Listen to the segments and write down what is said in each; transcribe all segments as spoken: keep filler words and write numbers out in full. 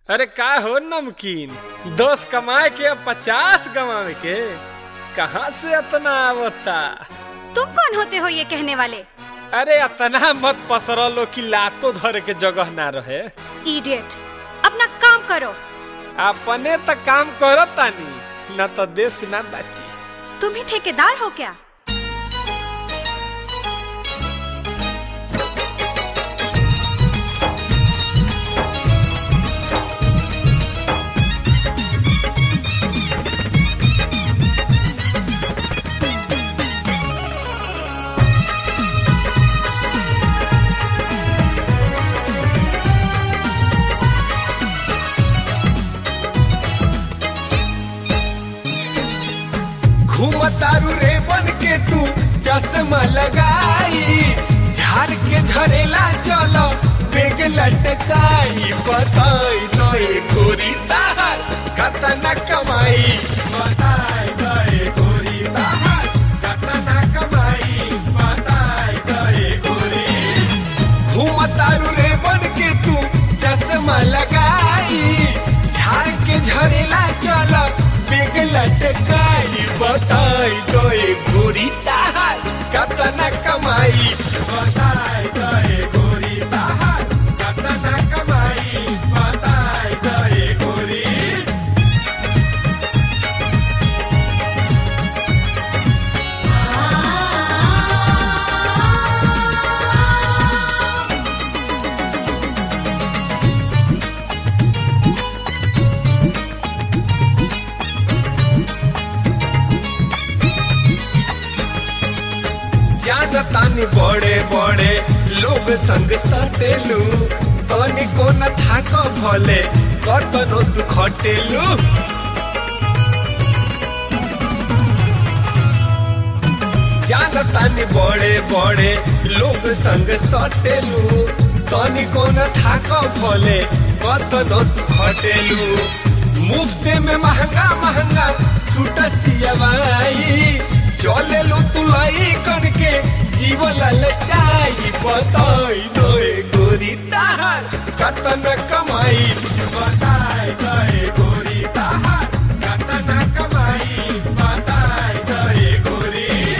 अरे का हो नमकीन, दस कमाए के अब पचास गंवावे के, कहाँ से इतना आवता? तुम कौन होते हो ये कहने वाले? अरे इतना मत पसरो लो कि लातो धरे के जगह ना रहे। इडियट, अपना काम करो। अपने तो काम करो तानी, न तो देश ना बची। तुम ही ठेकेदार हो क्या? घूमतारू रे बन के तू चश्मा लगाई, झाड़ के झरेला चलो बेग लटकाई। बताई दे गोरी ताहार कतना कमाई, बताई दे गोरी ताहार कतना कमाई, बताई दे गोरी। घूमतारू रे बन के तू चश्मा लगाई, झाड़ के झरेला चलो बेग लटकाई। बताई दे गोरी ताहार कतना कमाई, बताई दे गोरी ताहार कतना कमाई, बताई दे गोरी। जानतानी बड़े बड़े लोग संग सटेलू, तनी को न थाक भले कतनो तू खटेलू। जानतानी बड़े बड़े लोग संग सटेलू, तनी को न थाक भले कतनो तू खटेलू। मुफ्ते में महंगा महंगा सूट सियवाई, चले लो तुलाई करके जीवन ललचाई। बताई दे गोरी ताहार कतना कमाई, बताई दे गोरी ताहार कतना कमाई, बताई दे गोरी।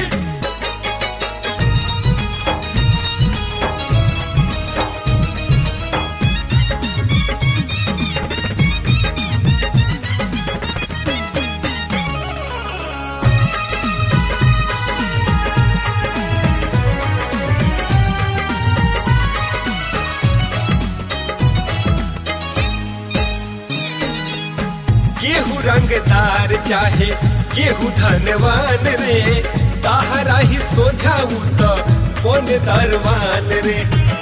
केहू रंगदार चाहे केहू धनवान रे, ताहरा ही सोझाऊ तो कौन दरवान रे।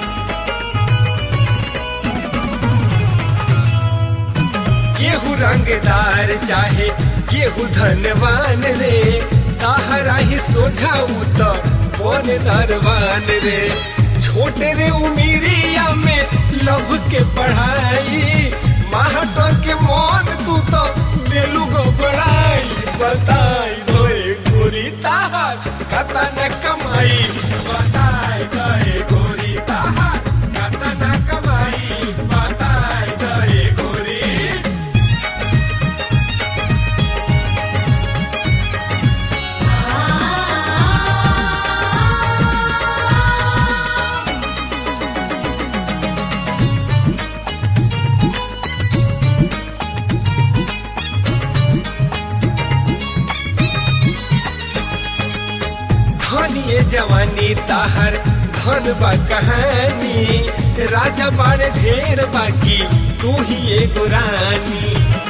केहू रंगदार चाहे केहू धनवान रे, ताहरा ही सोझाऊ तो कौन दरवान रे। छोटे रे उमिरिया में लव के पढ़ाई, माहटो के मन तू तो देलू गो बड़ाई। बताई दे गोरी ताहार कतना कमाई, बताई दे गोरी ताहार कतना कमाई, बताई दे गोरी। ये जवानी ताहर धन बा कहानी, राजा बाड़े ढेर बाकी तू ही एगो रानी।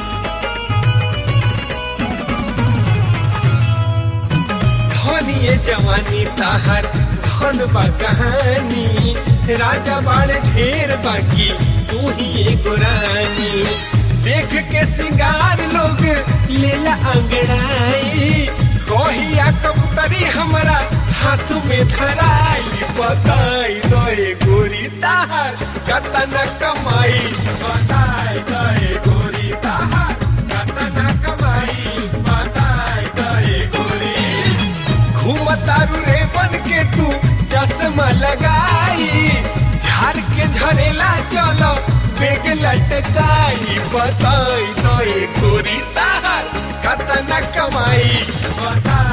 धन ये जवानी ताहर धन बा कहानी, राजा बाड़े ढेर बाकी तू ही एगो रानी। देख के सिंगार लोग लेला अंगड़ाई, कहिया कबूतरी हमरा हाथ में धराई। बताई दे गोरी ताहार कतना कमाई, बताई दे गोरी ताहार कतना कमाई, बताई दे गोरी। घूमतारू रे बन के तू चश्मा लगाई, झाड़ के झरेला चलो बेग लटकाई बताई तो गोरी ताहर कतना कमाई बता